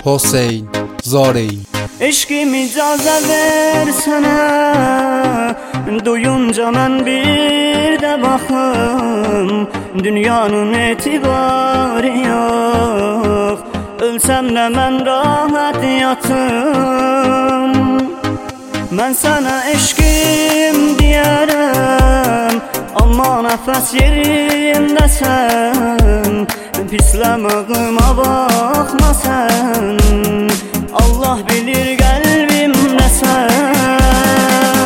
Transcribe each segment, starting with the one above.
Hüseyin Zareyi. Eşkim icazə versənə, duyunca mən bir də baxım. Dünyanın etibarı yox, ölsəm də mən rahat yatım. Mən sənə eşkim deyərəm, amma nəfəs yerindəsən. Pisləməyimə baxma sən, Allah bilir qəlbimdəsən.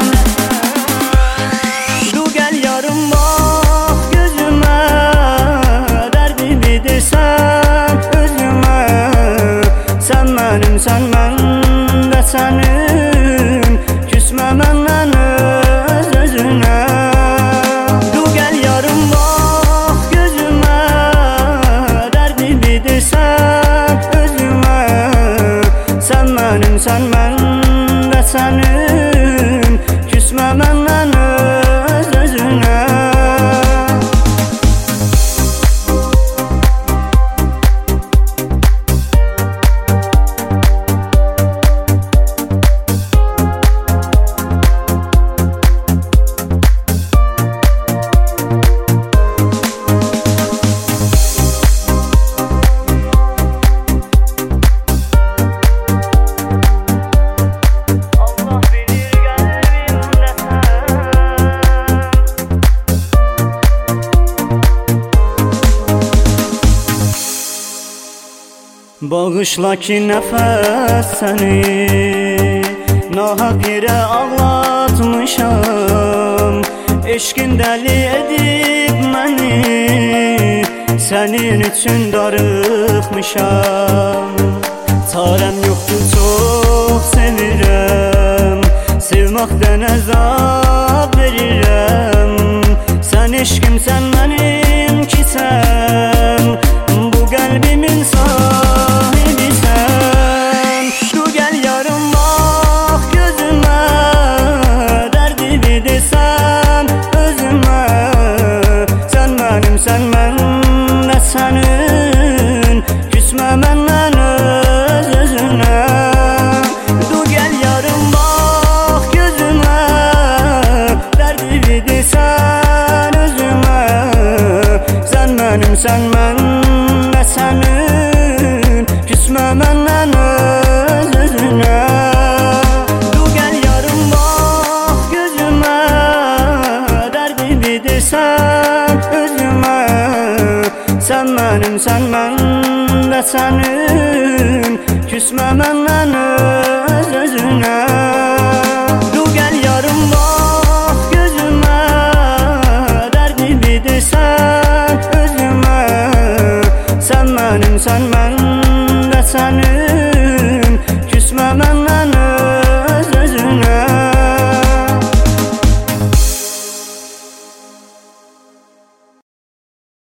Du gəl yarım bax gözümə, dərdimi desən özümə. Sən mənim, sən məndə sənin, küsmə məndən öz özünə. Du gəl yarım bax gözümə, dərdimi desən özümə. Sən mənim, sən məndə sənin, küsmə məndən öz özünə. Bağışla ki nəfəs səni nahaq yerə ağlatmışam. Eşqin dəli edib məni, sənin üçün darıxmışam. Çarəm yoxdur, çox sevirəm, sevməkdən əzab verirəm. Sən eşqimsən, mənim kisən, bu qəlbimin sahibisən. Du gəl yarım bax gözümə, dərdimi desən özümə. Sən mənim, sən məndə sənin, küsmə məndən öz özünə. Du gəl yarım bax gözümə, dərdimi desən özümə. Sən mənim, sən məndə sənin, küsmə məndən öz özünə. Du gəl yarım bax gözümə, dərdimi desən özümə. Sən mənim, sən məndə sənin, küsmə məndən öz özünə. Du gəl yarım bax gözümə, dərdimi desən özümə. Sən mənim, sən məndə sənin,